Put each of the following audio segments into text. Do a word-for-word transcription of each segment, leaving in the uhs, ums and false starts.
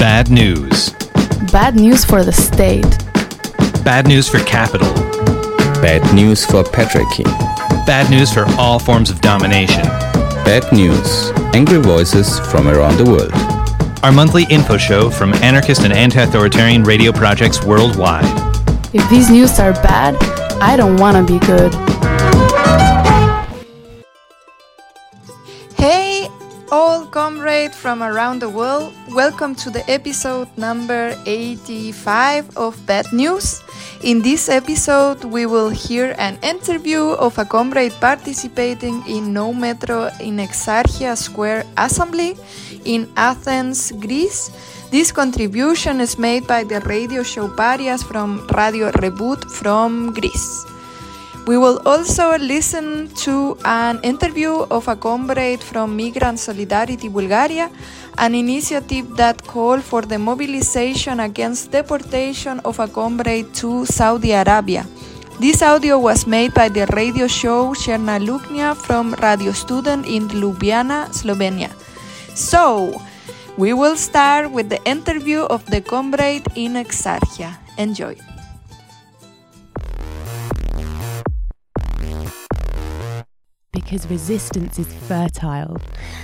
Bad news. Bad news for the state. Bad news for capital. Bad news for patriarchy. Bad news for all forms of domination. Bad news. Angry voices from around the world. Our monthly info show from anarchist and anti-authoritarian radio projects worldwide. If these news are bad, I don't want to be good. Hey, all comrades from around the world, welcome to the episode number eighty-five of Bad News. In this episode, we will hear an interview of a comrade participating in No Metro in Exarchia Square Assembly in Athens, Greece. This contribution is made by the radio show Parias from Radio Reboot from Greece. We will also listen to an interview of a comrade from Migrant Solidarity Bulgaria, an initiative that called for the mobilization against deportation of a comrade to Saudi Arabia. This audio was made by the radio show Cherna Luknja from Radio Student in Ljubljana, Slovenia. So, we will start with the interview of the comrade in Exarchia. Enjoy. Because resistance is fertile.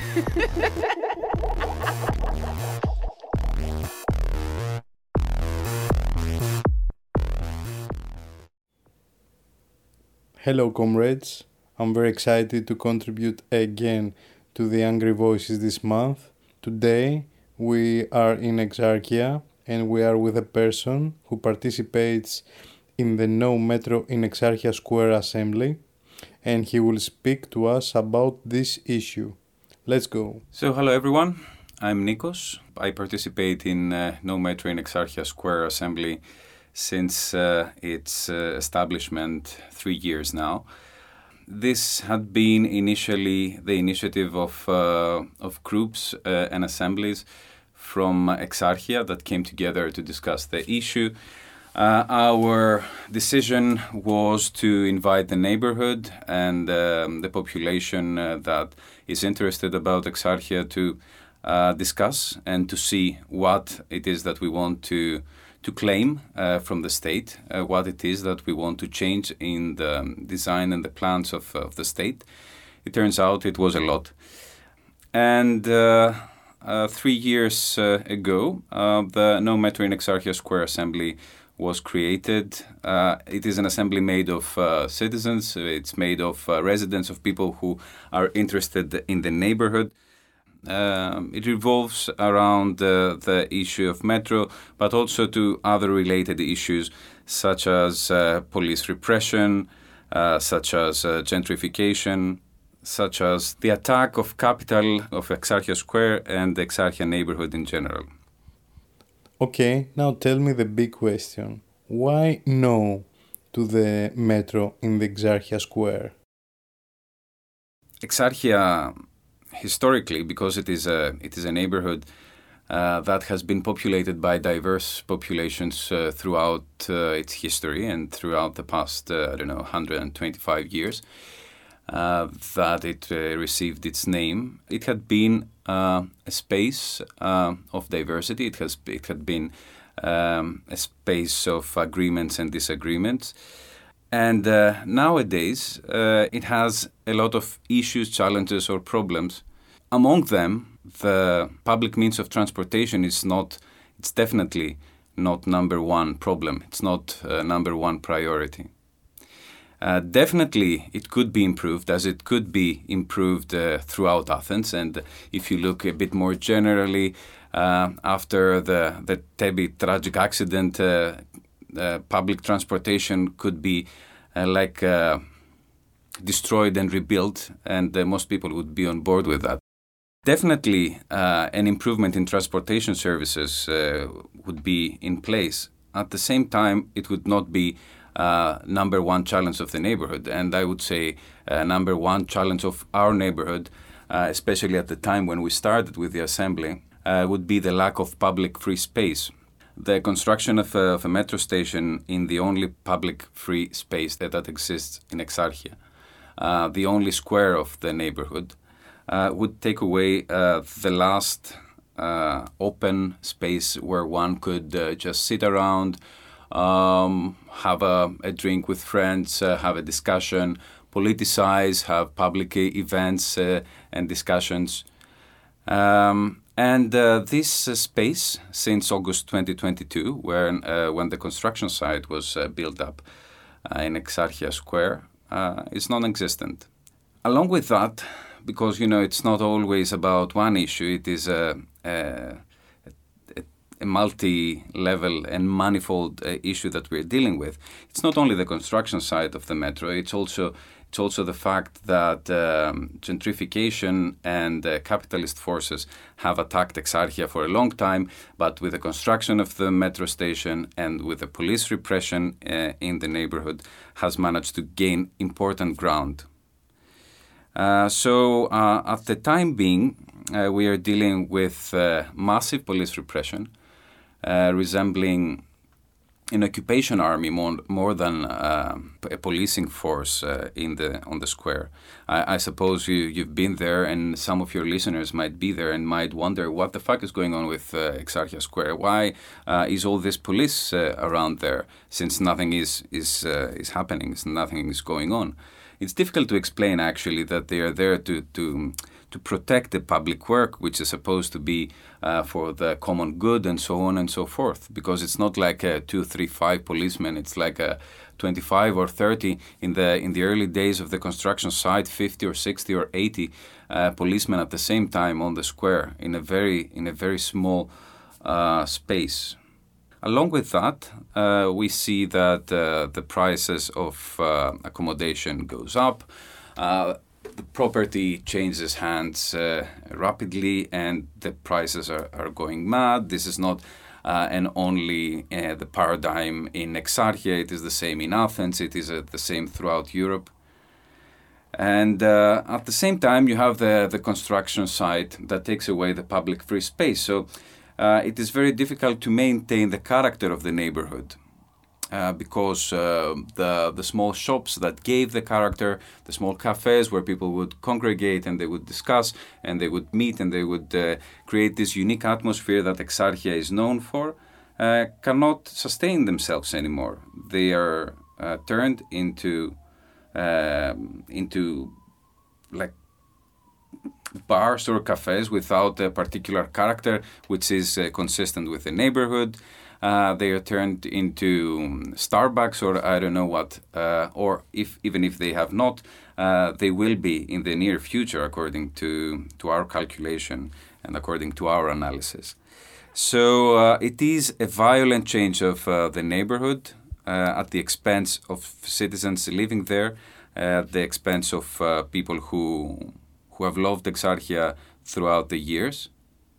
Hello comrades, I'm very excited to contribute again to the Angry Voices this month. Today we are in Exarchia and we are with a person who participates in the No Metro in Exarchia Square Assembly, and he will speak to us about this issue. Let's go. So hello everyone, I'm Nikos. I participate in uh, No Metro in Exarchia Square Assembly since uh, its uh, establishment three years now. This had been initially the initiative of, uh, of groups uh, and assemblies from Exarchia that came together to discuss the issue. Uh, our decision was to invite the neighborhood and um, the population uh, that is interested about Exarchia to uh, discuss and to see what it is that we want to to claim uh, from the state, uh, what it is that we want to change in the design and the plans of, of the state. It turns out it was a lot. And uh, uh, three years uh, ago, uh, the No Metro in Exarchia Square Assembly was created. Uh, it is an assembly made of uh, citizens. It's made of uh, residents, of people who are interested in the neighborhood. Um, it revolves around uh, the issue of metro, but also to other related issues such as uh, police repression, uh, such as uh, gentrification, such as the attack of capital of Exarchia Square and the Exarchia neighborhood in general. Okay, now tell me the big question. Why no to the metro in the Exarchia Square? Exarchia, historically, because it is a it is a neighborhood uh, that has been populated by diverse populations uh, throughout uh, its history and throughout the past, uh, I don't know, one hundred twenty-five years uh, that it uh, received its name. It had been uh, a space uh, of diversity. It has it had been um, a space of agreements and disagreements. And uh, nowadays, uh, it has a lot of issues, challenges, or problems. Among them, the public means of transportation is not, it's definitely not number one problem. It's not uh, number one priority. Uh, definitely, it could be improved, as it could be improved uh, throughout Athens. And if you look a bit more generally, uh, after the, the Tebi tragic accident, uh, Uh, public transportation could be uh, like uh, destroyed and rebuilt, and uh, most people would be on board with that. Definitely uh, an improvement in transportation services uh, would be in place. At the same time, it would not be uh, number one challenge of the neighborhood, and I would say uh, number one challenge of our neighborhood, uh, especially at the time when we started with the assembly, uh, would be the lack of public free space. The construction of a, of a metro station in the only public free space that, that exists in Exarchia, uh, the only square of the neighborhood, uh, would take away uh, the last uh, open space where one could uh, just sit around, um, have a, a drink with friends, uh, have a discussion, politicize, have public events uh, and discussions. Um, and uh, this uh, space, since August twenty twenty-two, when, uh, when the construction site was uh, built up uh, in Exarchia Square, uh, is non-existent. Along with that, because, you know, it's not always about one issue, it is a, a, a, a multi-level and manifold uh, issue that we're dealing with. It's not only the construction side of the metro, it's also it's also the fact that um, gentrification and uh, capitalist forces have attacked Exarchia for a long time, but with the construction of the metro station and with the police repression uh, in the neighborhood has managed to gain important ground. Uh, so uh, at the time being, uh, we are dealing with uh, massive police repression, uh, resembling an occupation army more, more than uh, a policing force uh, in the on the square. I, I suppose you, you've been there, and some of your listeners might be there and might wonder what the fuck is going on with uh, Exarchia Square. Why uh, is all this police uh, around there, since nothing is, is, uh, is happening, since nothing is going on? It's difficult to explain, actually, that they are there to to to protect the public work, which is supposed to be uh, for the common good and so on and so forth. Because it's not like a two, three, five policemen. It's like a twenty-five or thirty in the in the early days of the construction site, fifty or sixty or eighty uh, policemen at the same time on the square in a very in a very small uh, space. Along with that, uh, we see that uh, the prices of uh, accommodation goes up, uh, the property changes hands uh, rapidly, and the prices are, are going mad. This is not uh, and only uh, the paradigm in Exarchia. It is the same in Athens. It is uh, the same throughout Europe. And uh, at the same time, you have the, the construction site that takes away the public free space. So Uh, it is very difficult to maintain the character of the neighborhood uh, because uh, the the small shops that gave the character, the small cafes where people would congregate and they would discuss and they would meet and they would uh, create this unique atmosphere that Exarchia is known for, uh, cannot sustain themselves anymore. They are uh, turned into uh, into like bars or cafes without a particular character which is uh, consistent with the neighborhood. Uh, they are turned into Starbucks or I don't know what, uh, or if even if they have not, uh, they will be in the near future according to, to our calculation and according to our analysis. So uh, it is a violent change of uh, the neighborhood uh, at the expense of citizens living there, uh, at the expense of uh, people who who have loved Exarchia throughout the years.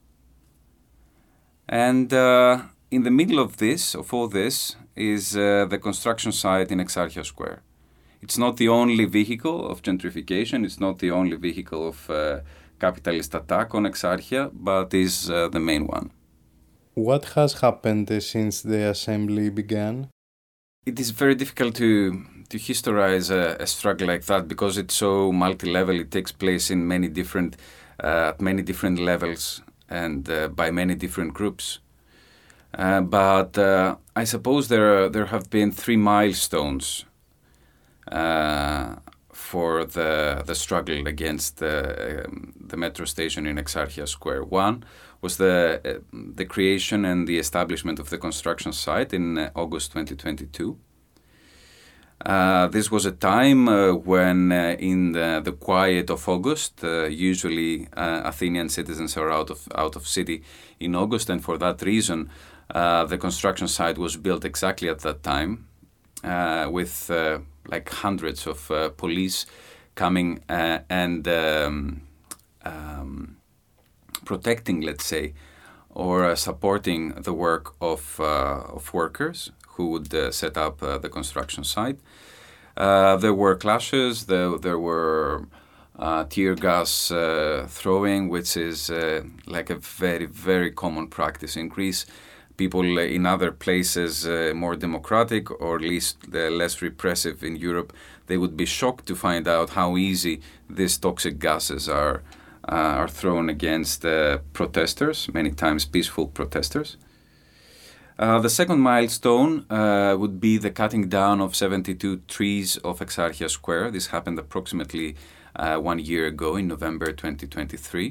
And uh, in the middle of this, of all this, is uh, the construction site in Exarchia Square. It's not the only vehicle of gentrification, it's not the only vehicle of uh, capitalist attack on Exarchia, but is uh, the main one. What has happened uh, since the assembly began? It is very difficult to to historize a, a struggle like that because it's so multi-level. It takes place in many different, uh, at many different levels and uh, by many different groups. Uh, but uh, I suppose there are, there have been three milestones uh, for the the struggle against the um, the metro station in Exarchia Square. One was the uh, the creation and the establishment of the construction site in uh, August twenty twenty-two. Uh, this was a time uh, when, uh, in the, the quiet of August, uh, usually uh, Athenian citizens are out of out of city in August, and for that reason, uh, the construction site was built exactly at that time, uh, with uh, like hundreds of uh, police coming uh, and um, um, protecting, let's say, or uh, supporting the work of uh, of workers who would uh, set up uh, the construction site. Uh, there were clashes, there, there were uh, tear gas uh, throwing, which is uh, like a very, very common practice in Greece. People in other places, uh, more democratic or at least uh, less repressive in Europe, they would be shocked to find out how easy these toxic gases are uh, are thrown against uh, protesters, many times peaceful protesters. Uh, the second milestone uh, would be the cutting down of seventy-two trees of Exarchia Square. This happened approximately uh, one year ago in November twenty twenty-three.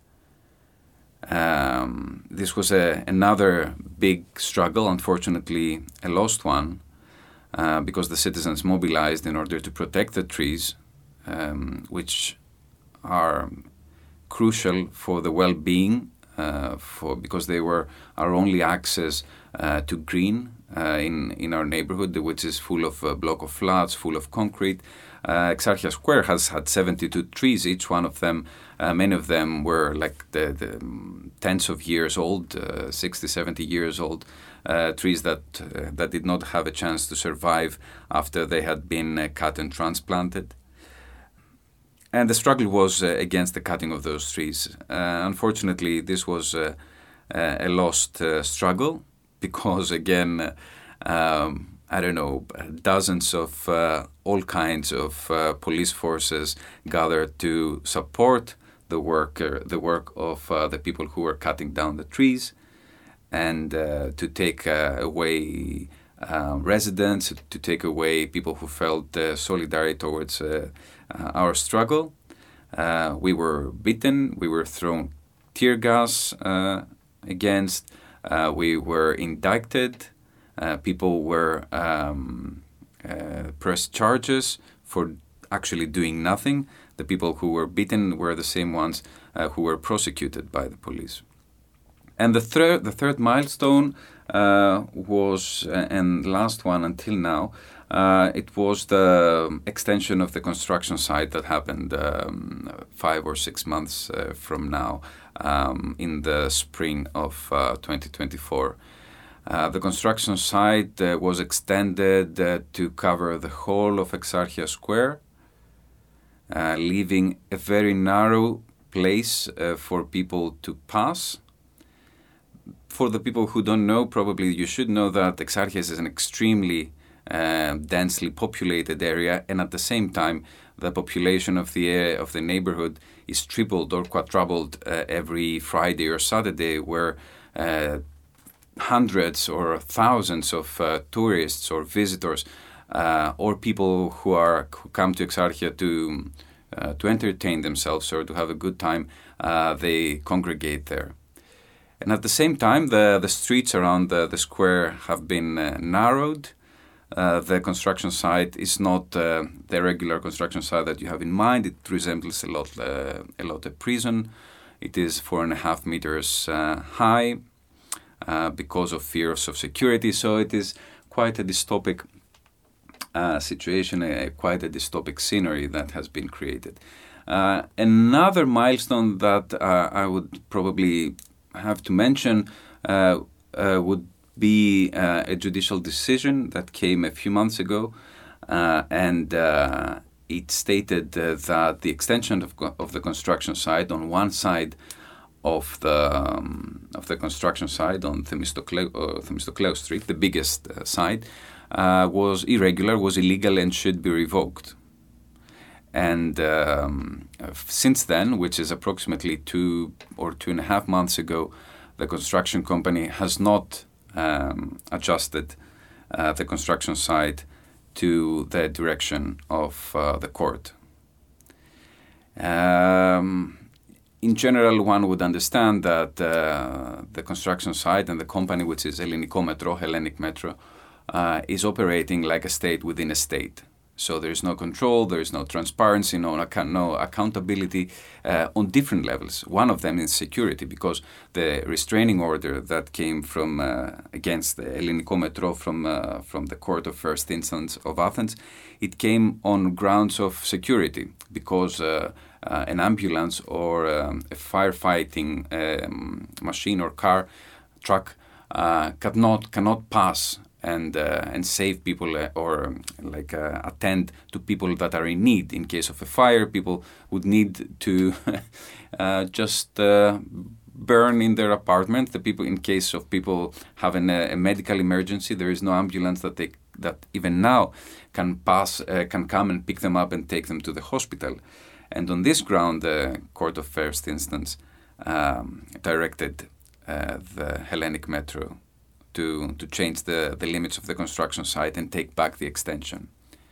Um, this was a, another big struggle, unfortunately a lost one, uh, because the citizens mobilized in order to protect the trees, um, which are crucial for the well-being, uh, for because they were our only access uh, to green uh, in in our neighborhood, which is full of a block of flats, full of concrete. Uh, Exarchia Square has had seventy-two trees, each one of them, uh, many of them were like the, the um, tens of years old, uh, sixty, seventy years old, uh, trees that uh, that did not have a chance to survive after they had been uh, cut and transplanted. And the struggle was uh, against the cutting of those trees. Uh, unfortunately, this was uh, a lost uh, struggle because, again, uh, um, I don't know, dozens of uh, all kinds of uh, police forces gathered to support the work, uh, the work of uh, the people who were cutting down the trees, and uh, to take uh, away uh, residents, to take away people who felt uh, solidarity towards uh, uh, our struggle. Uh, we were beaten, we were thrown tear gas uh, against, uh, we were indicted. Uh, people were um, uh, pressed charges for actually doing nothing. The people who were beaten were the same ones uh, who were prosecuted by the police. And the, thir- the third milestone uh, was, uh, and last one until now, uh, it was the extension of the construction site that happened um, five or six months uh, from now um, in the spring of uh, twenty twenty-four. Uh, the construction site uh, was extended uh, to cover the whole of Exarchia Square, uh, leaving a very narrow place uh, for people to pass. For the people who don't know, probably you should know that Exarchia is an extremely uh, densely populated area, and at the same time, the population of the uh, of the neighborhood is tripled or quadrupled uh, every Friday or Saturday, where uh, hundreds or thousands of uh, tourists or visitors uh, or people who are who come to Exarchia to uh, to entertain themselves or to have a good time, uh, they congregate there. And at the same time, the, the streets around the, the square have been uh, narrowed. Uh, the construction site is not uh, the regular construction site that you have in mind. It resembles a lot, uh, a lot a prison. It is four and a half meters uh, high uh, because of fears of security. So it is quite a dystopic uh, situation, a, quite a dystopic scenery that has been created. Uh, another milestone that uh, I would probably have to mention uh, uh, would be uh, a judicial decision that came a few months ago, uh, and uh, it stated uh, that the extension of, of the construction site on one side of the um, of the construction site on Themistocleu, uh, Themistocleu Street, the biggest uh, site, uh, was irregular, was illegal, and should be revoked. And um, since then, which is approximately two or two and a half months ago, the construction company has not um, adjusted uh, the construction site to the direction of uh, the court. Um, in general, one would understand that uh, the construction site and the company, which is Ελληνικό Metro, Hellenic Metro, uh, is operating like a state within a state. So there is no control, there is no transparency, no, account- no accountability uh, on different levels. One of them is security, because the restraining order that came from uh, against the Ελληνικό Metro from uh, from the Court of First Instance of Athens, it came on grounds of security, because uh, uh, an ambulance or um, a firefighting um, machine or car, truck uh, cannot cannot pass and uh, and save people uh, or um, like uh, attend to people that are in need. In case of a fire, people would need to uh, just uh, burn in their apartment. The people, in case of people having a, a medical emergency, there is no ambulance that they that even now can pass uh, can come and pick them up and take them to the hospital. And on this ground, the Court of First Instance um, directed uh, the Hellenic Metro to, to change the, the limits of the construction site and take back the extension.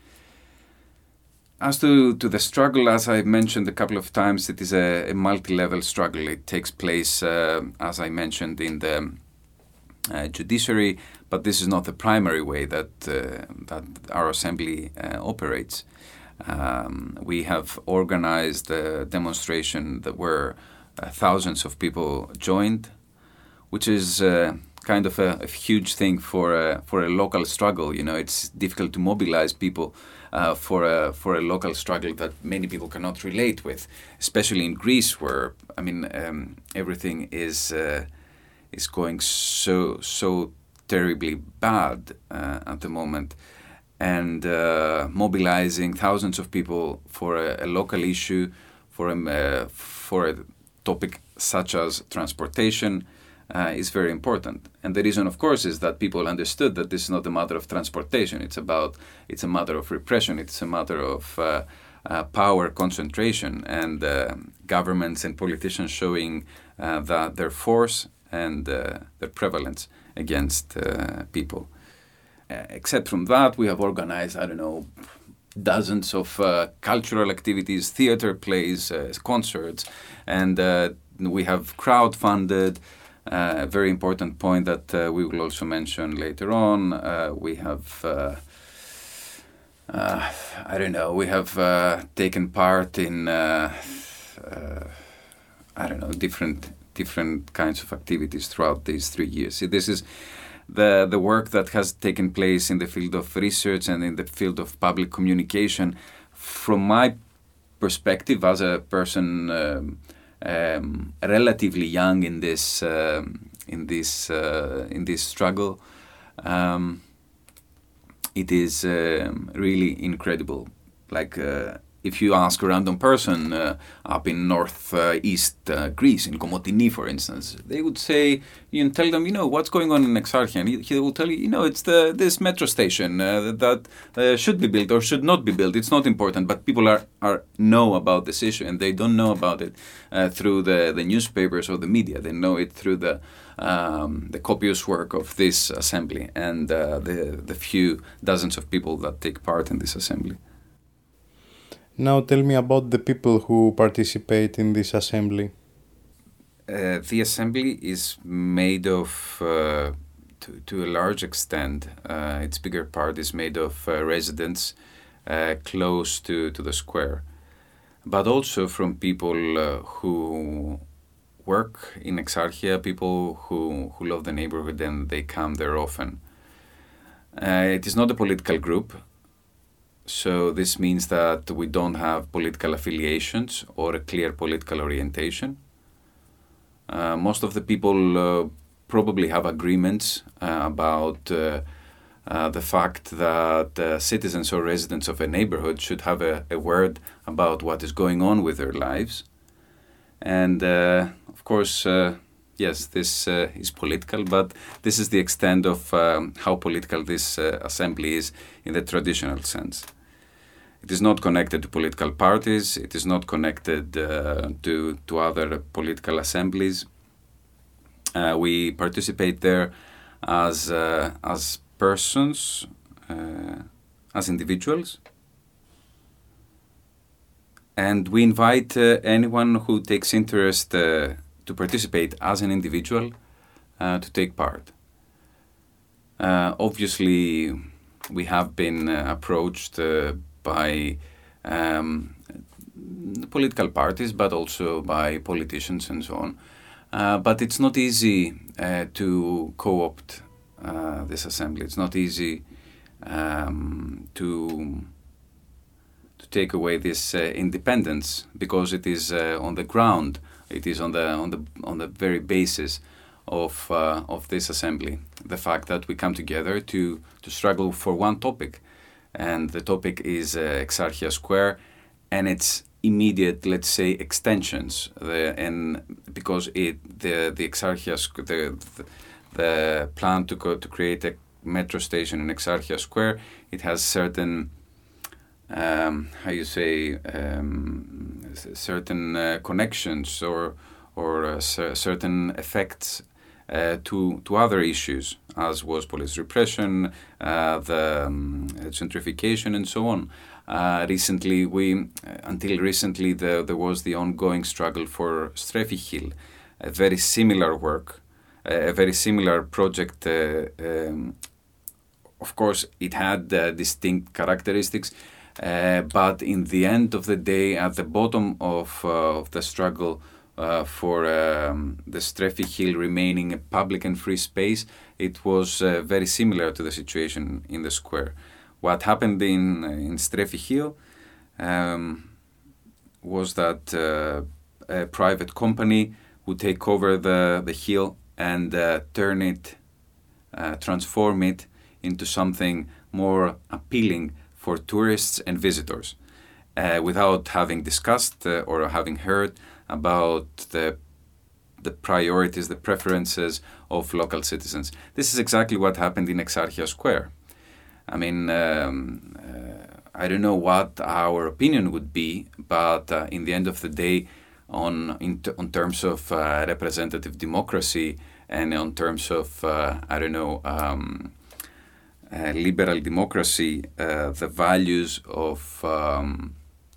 As to, to the struggle, as I mentioned a couple of times, it is a, a multi-level struggle. It takes place, uh, as I mentioned, in the uh, judiciary, but this is not the primary way that, uh, that our assembly uh, operates. Um, we have organized a demonstration that where uh, thousands of people joined, which is uh, kind of a, a huge thing for a, for a local struggle. You know, it's difficult to mobilize people Uh, for a for a local struggle that many people cannot relate with, especially in Greece, where I mean um, everything is uh, is going so so terribly bad uh, at the moment, and uh, mobilizing thousands of people for a, a local issue, for a uh, for a topic such as transportation. Uh, is very important, and the reason, of course, is that people understood that this is not a matter of transportation. It's about it's a matter of repression. It's a matter of uh, uh, power concentration, and uh, governments and politicians showing uh, that their force and uh, their prevalence against uh, people. Uh, except from that, we have organized, I don't know, dozens of uh, cultural activities, theater plays, uh, concerts, and uh, we have crowdfunded. Uh, a very important point that uh, we will also mention later on. Uh, we have, uh, uh, I don't know, we have uh, taken part in, uh, uh, I don't know, different different kinds of activities throughout these three years. See, this is the the work that has taken place in the field of research and in the field of public communication. From my perspective, as a person. Um, Um, relatively young in this uh, in this uh, in this struggle, um, it is um, really incredible. Like uh, if you ask a random person uh, up in north uh, east uh, Greece, in Komotini, for instance, they would say, you can tell them, you know, what's going on in Exarchia, and he, he will tell you, you know, it's the this metro station uh, that uh, should be built or should not be built. It's not important, but people are, are know about this issue, and they don't know about it uh, through the, the newspapers or the media. They know it through the um, the copious work of this assembly and uh, the the few dozens of people that take part in this assembly. Now tell me about the people who participate in this assembly. Uh, the assembly is made of, uh, to, to a large extent, uh, its bigger part is made of uh, residents uh, close to, to the square, but also from people uh, who work in Exarchia, people who, who love the neighborhood and they come there often. Uh, it is not a political group. So this means that we don't have political affiliations or a clear political orientation. Uh, most of the people uh, probably have agreements uh, about uh, uh, the fact that uh, citizens or residents of a neighborhood should have a, a word about what is going on with their lives. And uh, of course, uh, yes, this uh, is political, but this is the extent of um, how political this uh, assembly is in the traditional sense. It is not connected to political parties. It is not connected uh, to, to other political assemblies. Uh, we participate there as, uh, as persons, uh, as individuals. And we invite uh, anyone who takes interest uh, to participate as an individual uh, to take part. Uh, obviously, we have been uh, approached uh, by um, political parties, but also by politicians and so on. Uh, but it's not easy uh, to co-opt uh, this assembly. It's not easy um, to to take away this uh, independence, because it is uh, on the ground. It is on the on the on the very basis of uh, of this assembly. The fact that we come together to to struggle for one topic. And the topic is uh, Exarchia Square and its immediate, let's say, extensions. The, and because it the the Exarchia the, the the plan to go to create a metro station in Exarchia Square, it has certain um, how you say um, certain uh, connections or or uh, c- certain effects uh, to to other issues, as was police repression, uh, the um, gentrification, and so on. Uh, recently, we uh, until recently the, there was the ongoing struggle for Strefihil, a very similar work, uh, a very similar project. Uh, um, of course, it had uh, distinct characteristics. Uh, but in the end of the day, at the bottom of, uh, of the struggle uh, for um, the Strefihil remaining a public and free space, it was uh, very similar to the situation in the square. What happened in, in Strefihil um, was that uh, a private company would take over the, the hill and uh, turn it, uh, transform it into something more appealing for tourists and visitors, uh, without having discussed uh, or having heard about the the priorities, the preferences of local citizens. This is exactly what happened in Exarchia Square. I mean, um, uh, I don't know what our opinion would be, but uh, in the end of the day, on in t- on terms of uh, representative democracy and on terms of uh, I don't know. Um, Uh, liberal democracy, uh, the values of um,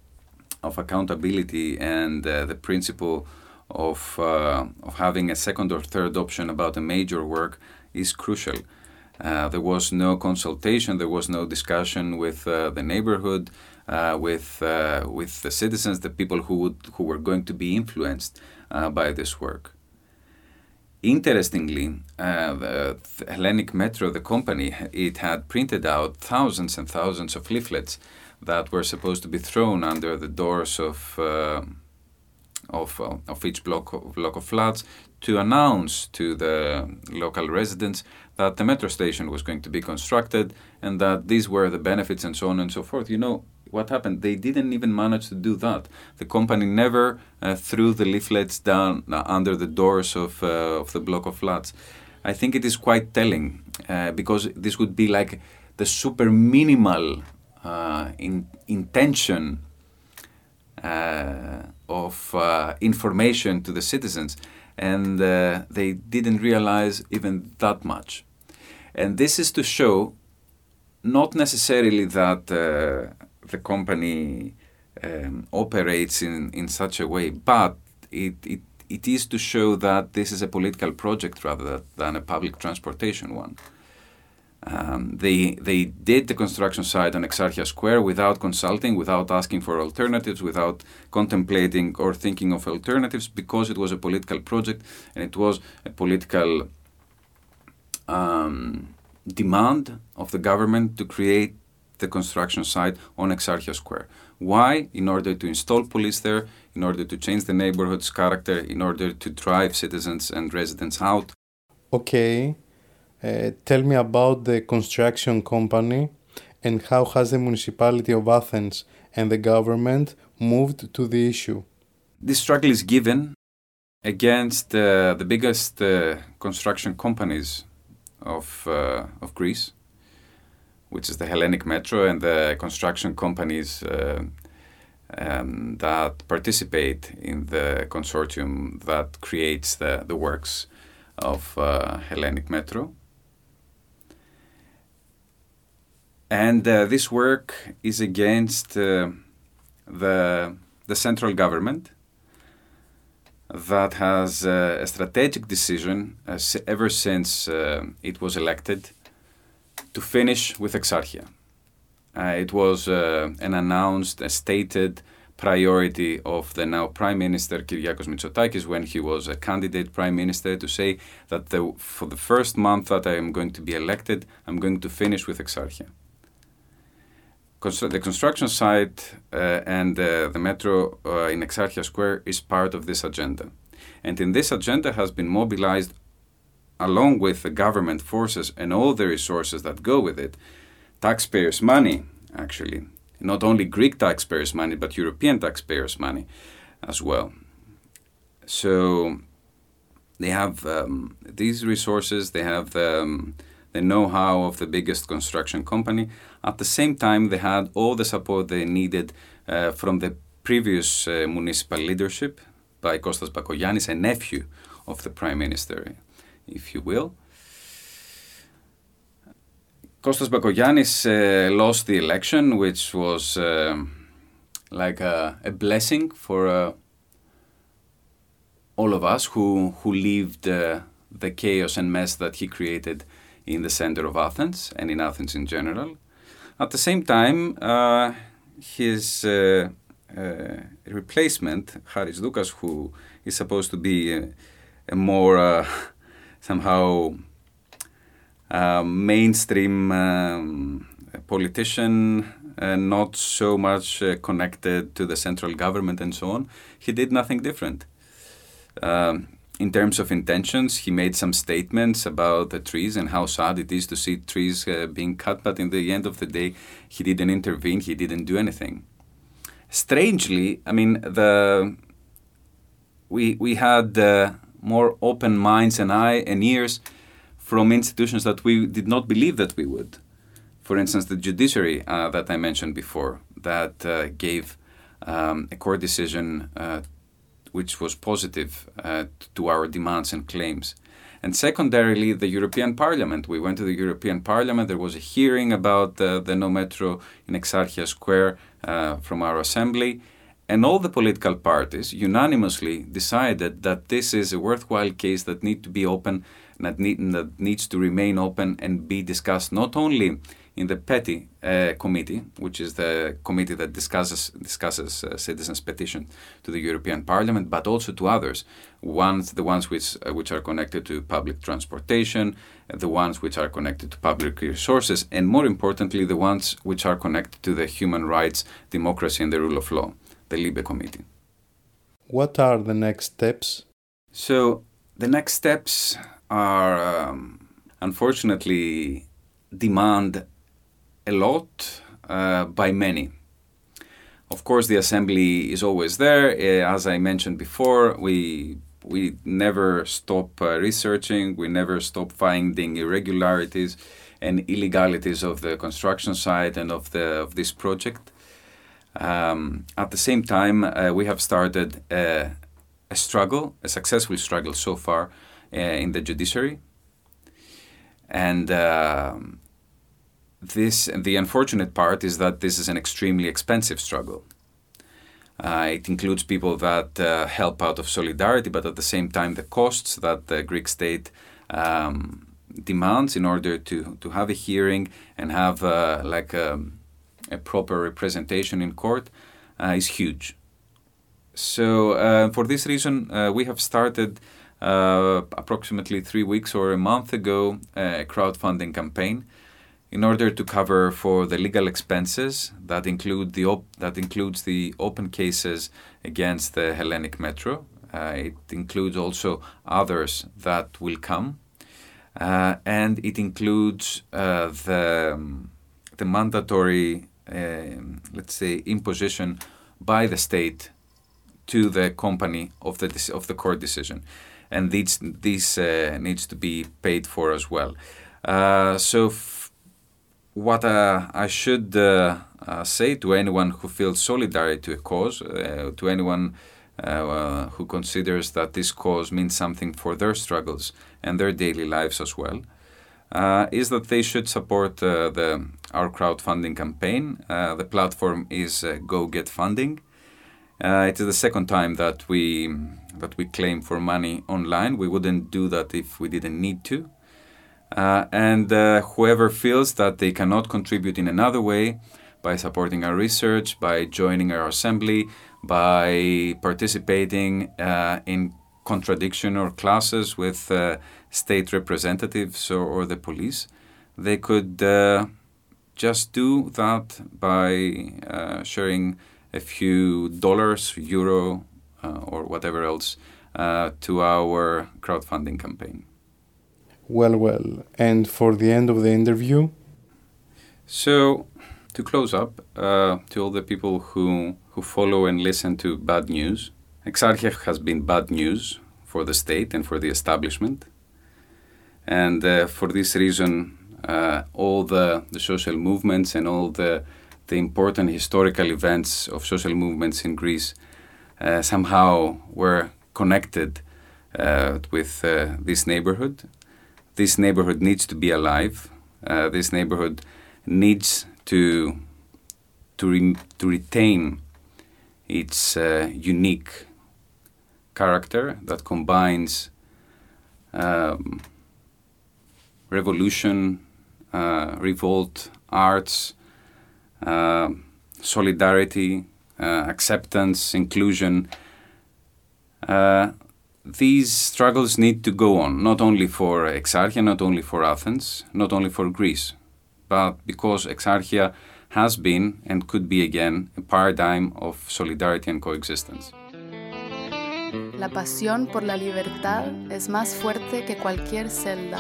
of accountability and uh, the principle of uh, of having a second or third option about a major work is crucial. Uh, there was no consultation, there was no discussion with uh, the neighborhood, uh, with uh, with the citizens, the people who would who were going to be influenced uh, by this work. Interestingly, uh, the, the Hellenic Metro, the company, it had printed out thousands and thousands of leaflets that were supposed to be thrown under the doors of uh, of, uh, of each block of, block of flats to announce to the local residents that the metro station was going to be constructed and that these were the benefits and so on and so forth. You know, what happened? They didn't even manage to do that. The company never uh, threw the leaflets down uh, under the doors of uh, of the block of flats. I think it is quite telling uh, because this would be like the super minimal uh, in, intention uh, of uh, information to the citizens, and uh, they didn't realize even that much. And this is to show not necessarily that uh, the company um, operates in, in such a way, but it, it it is to show that this is a political project rather than a public transportation one. Um, they they did the construction site on Exarchia Square without consulting, without asking for alternatives, without contemplating or thinking of alternatives, because it was a political project and it was a political um, demand of the government to create the construction site on Exarchia Square. Why? In order to install police there, in order to change the neighborhood's character, in order to drive citizens and residents out. Okay, uh, tell me about the construction company and how has the municipality of Athens and the government moved to the issue? This struggle is given against uh, the biggest uh, construction companies of uh, of Greece, which is the Hellenic Metro, and the construction companies uh, um, that participate in the consortium that creates the, the works of uh, Hellenic Metro. And uh, this work is against uh, the, the central government that has uh, a strategic decision uh, ever since uh, it was elected to finish with Exarchia. Uh, it was uh, an announced, a stated priority of the now Prime Minister Kyriakos Mitsotakis when he was a candidate Prime Minister, to say that the, for the first month that I am going to be elected, I'm going to finish with Exarchia. Constru- the construction site uh, and uh, the metro uh, in Exarchia Square is part of this agenda. And in this agenda has been mobilized, along with the government forces and all the resources that go with it, taxpayers' money, actually. Not only Greek taxpayers' money, but European taxpayers' money as well. So they have um, these resources, they have the, um, the know-how of the biggest construction company. At the same time, they had all the support they needed uh, from the previous uh, municipal leadership by Kostas Bakogiannis, a nephew of the Prime Minister, if you will. Kostas Bakogiannis uh, lost the election, which was uh, like a, a blessing for uh, all of us who, who lived uh, the chaos and mess that he created in the center of Athens and in Athens in general. At the same time, uh, his uh, uh, replacement, Haris Doukas, who is supposed to be a, a more uh, somehow uh, mainstream um, politician, uh, not so much uh, connected to the central government and so on, he did nothing different. Um, In terms of intentions, he made some statements about the trees and how sad it is to see trees uh, being cut, but in the end of the day, he didn't intervene, he didn't do anything. Strangely, I mean, the we we had uh, more open minds and eye and ears from institutions that we did not believe that we would. For instance, the judiciary uh, that I mentioned before, that uh, gave um, a court decision uh, which was positive uh, to our demands and claims. And secondarily, the European Parliament. We went to the European Parliament. There was a hearing about uh, the no metro in Exarchia Square uh, from our assembly. And all the political parties unanimously decided that this is a worthwhile case that needs to be open, that, need, that needs to remain open and be discussed not only in the Petty uh, Committee, which is the committee that discusses discusses uh, citizens' petition to the European Parliament, but also to others, ones the ones which uh, which are connected to public transportation, uh, the ones which are connected to public resources, and more importantly, the ones which are connected to the human rights, democracy, and the rule of law, the Libe Committee. What are the next steps? So the next steps are, um, unfortunately, demand a lot uh, by many. Of course, the assembly is always there. Uh, as I mentioned before, we we never stop uh, researching. We never stop finding irregularities and illegalities of the construction site and of the of this project. Um, at the same time, uh, we have started a, a struggle, a successful struggle so far uh, in the judiciary, and. Uh, This, the unfortunate part is that this is an extremely expensive struggle. Uh, it includes people that uh, help out of solidarity, but at the same time the costs that the Greek state um, demands in order to, to have a hearing and have uh, like a, a proper representation in court uh, is huge. So uh, for this reason, uh, we have started uh, approximately three weeks or a month ago uh, a crowdfunding campaign in order to cover for the legal expenses that include the op- that includes the open cases against the Hellenic Metro. Uh, it includes also others that will come, uh, and it includes uh, the um, the mandatory, uh, let's say, imposition by the state to the company of the de- of the court decision, and these these uh, needs to be paid for as well. Uh, so. F- What uh, I should uh, uh, say to anyone who feels solidary to a cause, uh, to anyone uh, uh, who considers that this cause means something for their struggles and their daily lives as well, uh, is that they should support uh, the our crowdfunding campaign. Uh, the platform is uh, Go Get Funding. Uh, it is the second time that we that we claim for money online. We wouldn't do that if we didn't need to. Uh, and uh, whoever feels that they cannot contribute in another way, by supporting our research, by joining our assembly, by participating uh, in contradiction or classes with uh, state representatives or, or the police, they could uh, just do that by uh, sharing a few dollars, euro, uh, or whatever else uh, to our crowdfunding campaign. Well, well, and for the end of the interview? So, to close up, uh, to all the people who, who follow and listen to bad news, Exarchia has been bad news for the state and for the establishment. And uh, for this reason, uh, all the, the social movements and all the the important historical events of social movements in Greece uh, somehow were connected uh, with uh, this neighborhood. This neighborhood needs to be alive. Uh, this neighborhood needs to to, re- to retain its uh, unique character that combines um, revolution, uh, revolt, arts, uh, solidarity, uh, acceptance, inclusion. Uh, these struggles need to go on, not only for Exarchia, not only for Athens, not only for Greece, but because Exarchia has been and could be again a paradigm of solidarity and coexistence. La pasión por la libertad es más fuerte que cualquier celda.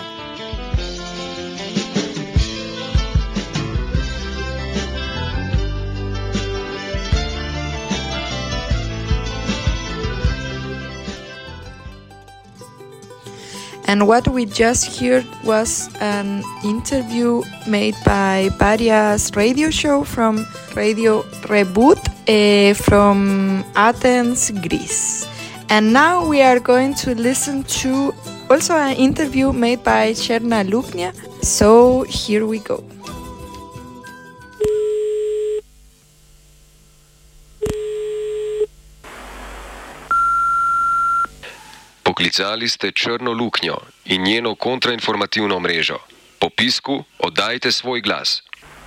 And what we just heard was an interview made by Varias radio show from Radio Reboot uh, from Athens, Greece. And now we are going to listen to also an interview made by Cherna Luknia. So here we go. Poklicali ste Črno luknjo in njeno kontrainformativno mrežo. Po pisku oddajte svoj glas.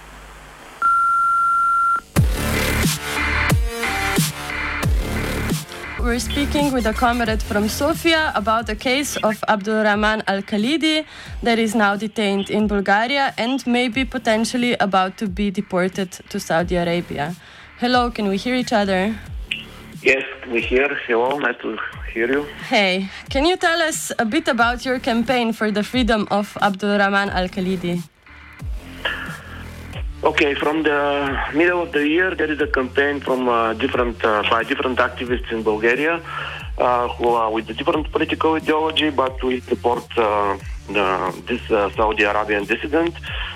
We're speaking with a comrade from Sofia about a case of Abdulrahman Al-Khalidi that is now detained in Bulgaria and maybe potentially about to be deported to Saudi Arabia. Hello, can we hear each other? Yes, we hear. Hello, nice to hear you. Hey, can you tell us a bit about your campaign for the freedom of Abdulrahman Al-Khalidi? Okay, from the middle of the year, there is a campaign from uh, different uh, by different activists in Bulgaria uh, who are with a different political ideology, but we support uh, the, this uh, Saudi Arabian dissident.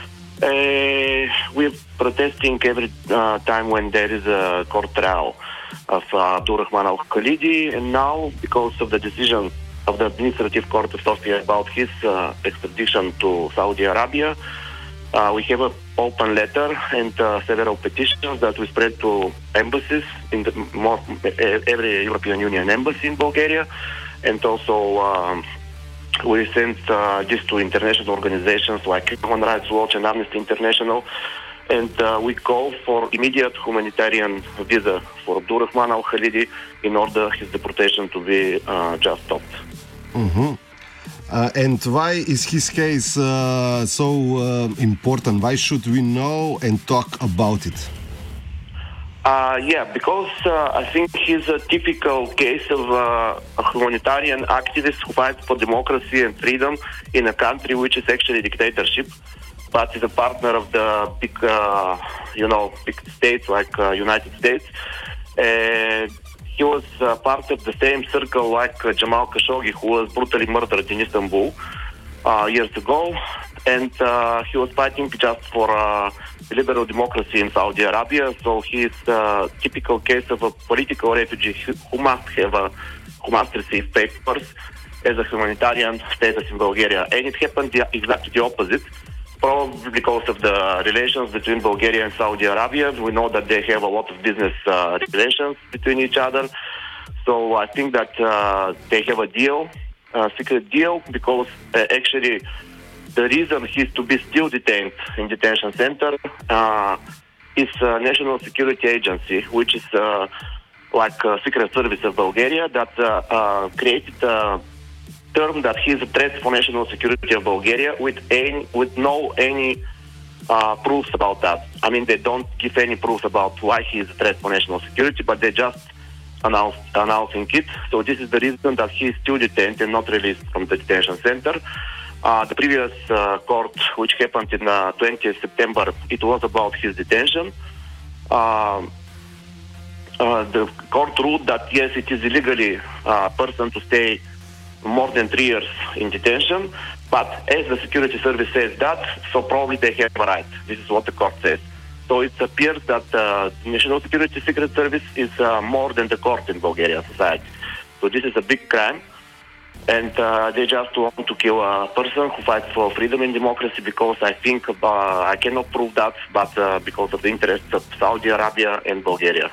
Uh, we're protesting every uh, time when there is a court trial of uh, Abdulrahman Al-Khalidi, and now because of the decision of the Administrative Court of Sofia about his uh, extradition to Saudi Arabia, uh, we have an open letter and uh, several petitions that we spread to embassies in the more, every European Union embassy in Bulgaria, and also um, we sent uh, this to international organizations like Human Rights Watch and Amnesty International. And uh, we call for immediate humanitarian visa for Abdulrahman Al-Khalidi in order his deportation to be uh, just stopped. Mm-hmm. Uh, and why is his case uh, so uh, important? Why should we know and talk about it? Uh, yeah, because uh, I think he's a typical case of uh, a humanitarian activist who fights for democracy and freedom in a country which is actually a dictatorship, but is a partner of the big, uh, you know, big states like uh, United States. Uh, he was uh, part of the same circle like uh, Jamal Khashoggi, who was brutally murdered in Istanbul uh, years ago, and uh, he was fighting just for uh, liberal democracy in Saudi Arabia. So he's a typical case of a political refugee who must have a, who must receive papers as a humanitarian status in Bulgaria, and it happened the, exactly the opposite. Probably because of the relations between Bulgaria and Saudi Arabia. We know that they have a lot of business uh, relations between each other. So I think that uh, they have a deal, a secret deal, because uh, actually the reason he's to be still detained in detention center uh, is uh, National Security Agency, which is uh, like a secret service of Bulgaria that uh, uh, created a term that he's a threat for national security of Bulgaria with any, with no any uh, proofs about that. I mean, they don't give any proof about why he is a threat for national security, but they just announce, announcing it. So this is the reason that he is still detained and not released from the detention center. Uh, the previous uh, court, which happened in uh, twentieth September, it was about his detention. Uh, uh, the court ruled that yes, it is illegally uh, person to stay more than three years in detention, but as the security service says that, so probably they have a right. This is what the court says. So it appears that uh, the National Security Secret Service is uh, more than the court in Bulgarian society. So this is a big crime, and uh, they just want to kill a person who fights for freedom and democracy because I think, uh, I cannot prove that, but uh, because of the interests of Saudi Arabia and Bulgaria.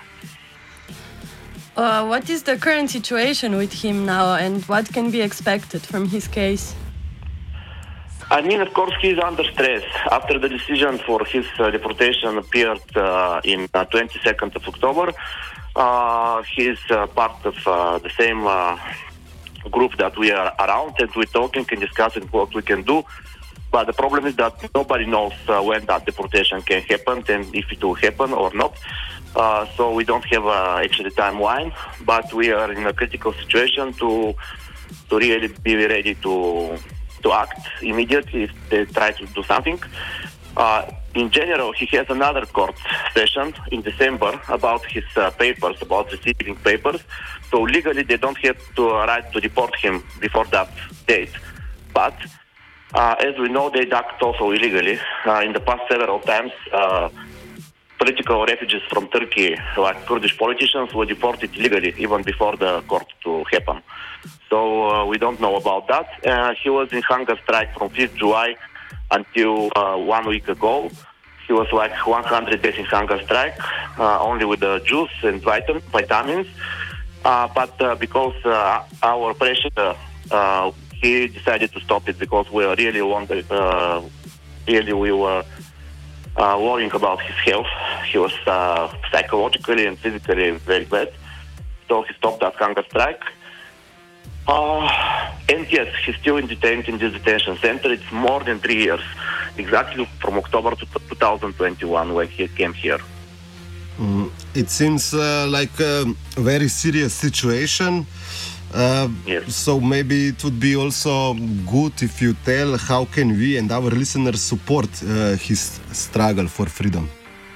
Uh, what is the current situation with him now, and what can be expected from his case? I mean, of course, he is under stress. After the decision for his uh, deportation appeared uh, in uh, twenty-second of October, uh, he is uh, part of uh, the same uh, group that we are around, and we're talking and discussing what we can do. But the problem is that nobody knows uh, when that deportation can happen and if it will happen or not. Uh, so we don't have uh, actually timeline, but we are in a critical situation to to really be ready to to act immediately if they try to do something. Uh, in general, he has another court session in December about his uh, papers, about receiving papers. So legally, they don't have to uh, right to deport him before that date. But uh, as we know, they act also illegally. Uh, in the past several times, uh, political refugees from Turkey, like Kurdish politicians, were deported illegally even before the court to happen. So uh, we don't know about that. Uh, he was in hunger strike from fifth of July until uh, one week ago. He was like one hundred days in hunger strike, uh, only with the juice and vitam- vitamins. Uh, but uh, because uh, our pressure, uh, he decided to stop it because we really wanted, uh, really we were uh, worrying about his health. He was uh, psychologically and physically very bad. So he stopped that hunger strike. Uh, and yes, he's still in detained in this detention center. It's more than three years, exactly from October to two thousand twenty-one when he came here. Mm, it seems uh, like a very serious situation. Uh, yes. So maybe it would be also good if you tell how can we and our listeners support uh, his struggle for freedom.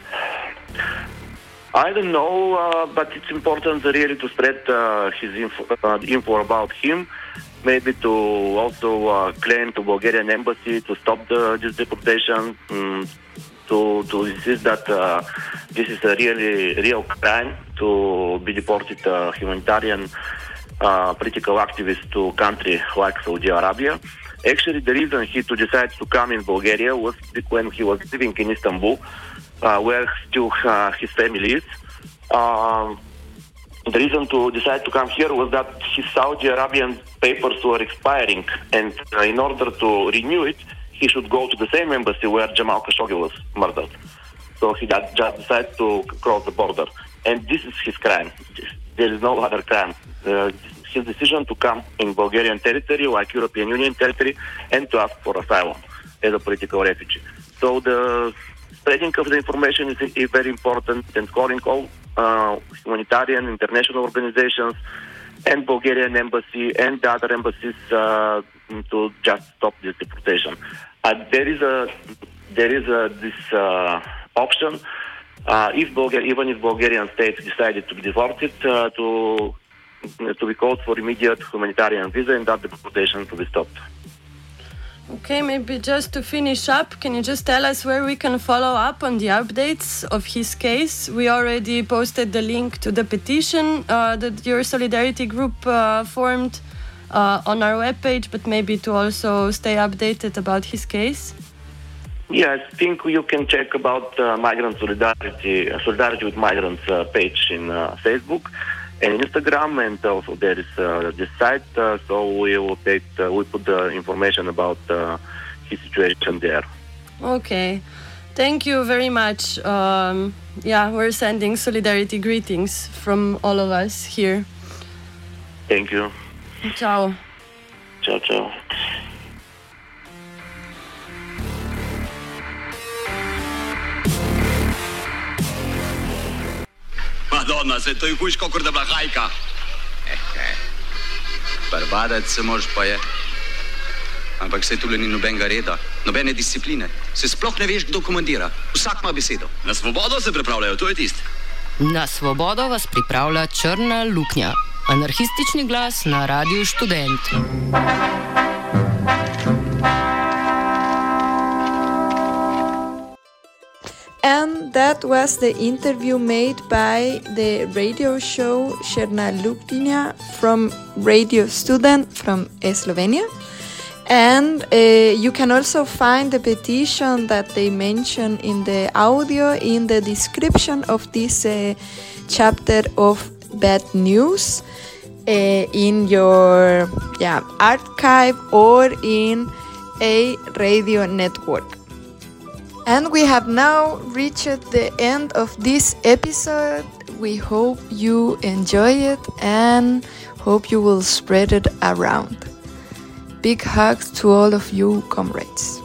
I don't know, uh, but it's important really to spread uh, his info, uh, info about him. Maybe to also uh, claim to Bulgarian embassy to stop the, this deportation, um, to to insist that uh, this is a really real crime to be deported uh, humanitarian uh, political activists to country like Saudi Arabia. Actually, the reason he to decide to come in Bulgaria was when he was living in Istanbul, uh, where still uh, his family is. Uh, the reason to decide to come here was that his Saudi Arabian papers were expiring, and uh, in order to renew it, he should go to the same embassy where Jamal Khashoggi was murdered. So he just decided to cross the border. And this is his crime. There is no other crime. Uh, his decision to come in Bulgarian territory, like European Union territory, and to ask for asylum as a political refugee. So the spreading of the information is, is very important, and calling all uh, humanitarian international organizations and Bulgarian embassy and the other embassies uh, to just stop this deportation. Uh, there is a there is a, this uh, option. Uh, if Bulgaria, even if Bulgarian state decided to be deported, uh, to to be called for immediate humanitarian visa and that deportation to be stopped. Okay, maybe just to finish up, can you just tell us where we can follow up on the updates of his case? We already posted the link to the petition uh, that your Solidarity group uh, formed uh, on our webpage, but maybe to also stay updated about his case. Yeah, I think you can check about uh, Migrant Solidarity, uh, Solidarity with Migrants uh, page in uh, Facebook and Instagram, and also there is uh, this site. Uh, so we will take, uh, we put the information about uh, his situation there. Okay, thank you very much. Um, yeah, we're sending solidarity greetings from all of us here. Thank you. Ciao. Ciao, ciao. Madonna, se to je hujš, kakor da bila hajka. Eh, kaj? Barbadac se mož pa je. Ampak se tule ni nobenega reda, nobene discipline. Se sploh ne veš, kdo komandira. Vsak ima besedo. Na svobodo se pripravljajo, to je tisto. Na svobodo vas pripravlja Črna luknja. Anarhistični glas na Radiu Študent. And that was the interview made by the radio show Černá Luknja from Radio Student from Slovenia. And uh, you can also find the petition that they mention in the audio in the description of this uh, chapter of Bad News uh, in your yeah, archive or in a radio network. And we have now reached the end of this episode. We hope you enjoy it and hope you will spread it around. Big hugs to all of you, comrades.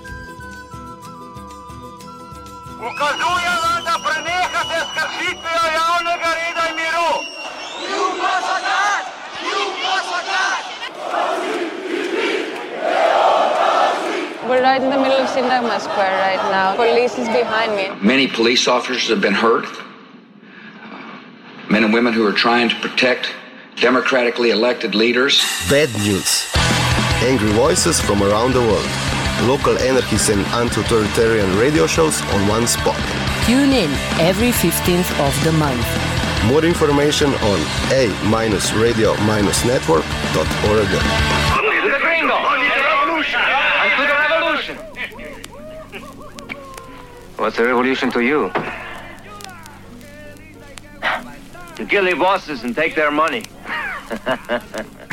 We're right in the middle of Syntagma Square right now. Police is behind me. Many police officers have been hurt. Men and women who are trying to protect democratically elected leaders. Bad news. Angry voices from around the world. Local anarchist and anti-authoritarian radio shows on one spot. Tune in every fifteenth of the month. More information on a dash radio dash network dot org. To the gringo! Revolution! And to the revolution! What's a revolution to you? To kill the bosses and take their money.